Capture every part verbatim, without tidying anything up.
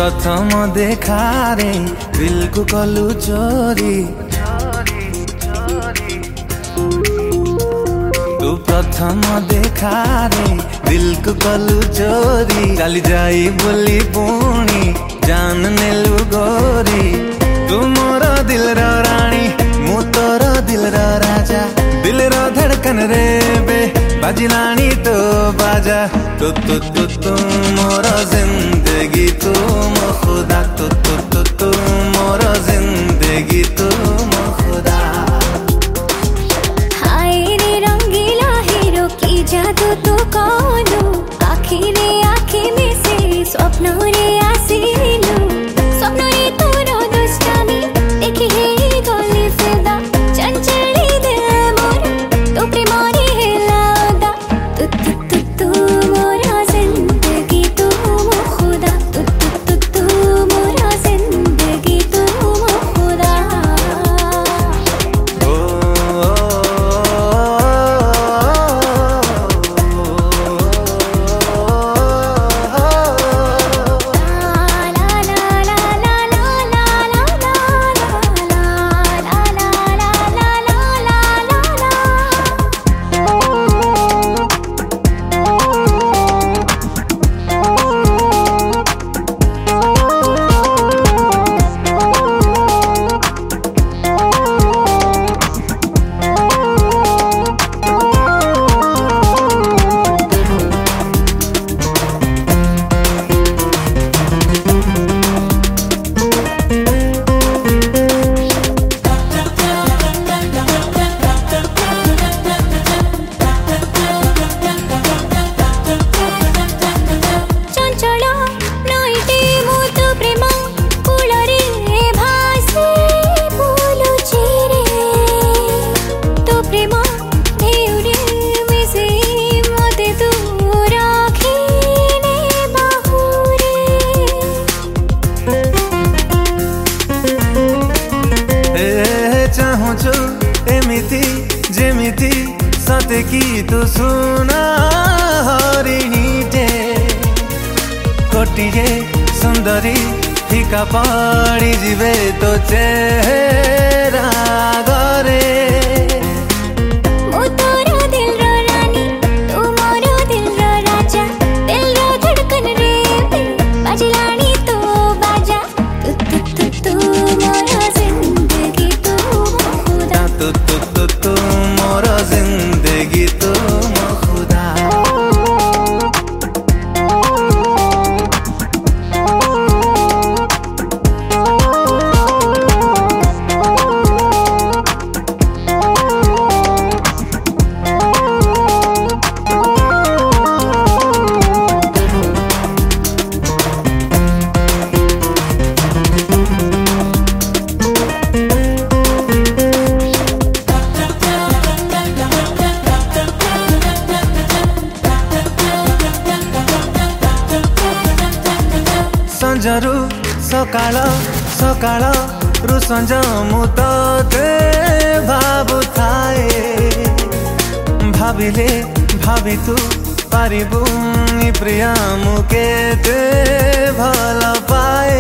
प्रथम देखारे दिल को कलु चोरी तू प्रथम देखारे दिल को कलु चोरी काली जाई बोली पुणी जान नेलु गोरी तू मोर दिल रो रानी मु तोर दिल रो राजा दिल रो धड़कन रे बे बाजिलानी तो बाजा तू तू तू तू मोर जिंदगी तू मो खुदा तू तू तू तू मोर जिंदगी तू मो खुदा। हाय रे रंगीला हीरो की जादू तू कौन आँखी रे आँखी में से स्वप्न रे आसिलु स्वप्न रे तोरो दुष्टामी देखी है गली फिदा चंचली दिल मोर तो प्रेम रे हिलादा तू तू तू तू मोरा जिंदगी तू मो खुदा तू तू तू तू मोरा जिंदगी तू मो खुदा। ओ चाहूचु एमिति जेमिति सते की तू सुना हरिणीटे कोटिए सुंदरी फिका पड़ी जीवे तो चेहरा गरे तू तू तू तू मोर जिंदगी तू मो खुदा। संजरु सकाळ सकाळ रु संज मु ते भाबु थाए भाविले भावी तू पारिबुनी प्रिया मु केते भल पाए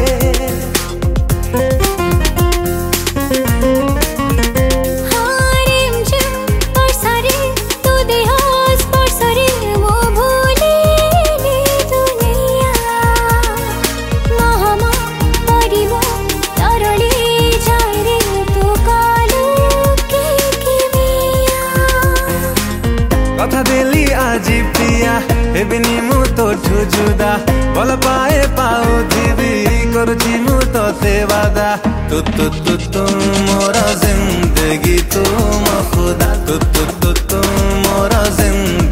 कथा देली आजी पिया हेबिनी मु तो जुदा भल पाए पाऊ थी करुची मु तो वादा तू तू तू तू मोर जिंदगी तू मो खुदा तू तू तू तू मोर जिंदगी।